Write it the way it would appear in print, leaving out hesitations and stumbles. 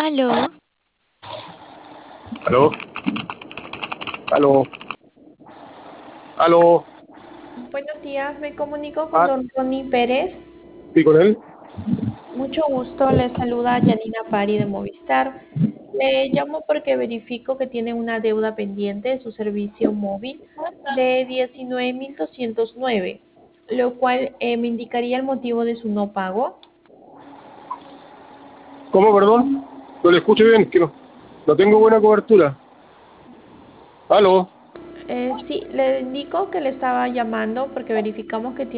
Aló, ¿Aló? ¿Aló? ¿Aló? Buenos días, me comunico con Ah, don Ronnie Pérez. ¿sí con él? Mucho gusto, le saluda Yanina Pari de Movistar. Le llamo porque verifico que tiene una deuda pendiente de su servicio móvil de 19.209, lo cual me indicaría el motivo de su no pago. ¿Cómo, perdón? No le escucho bien, que no tengo buena cobertura. ¿Aló? Sí, le indico que le estaba llamando porque verificamos que tiene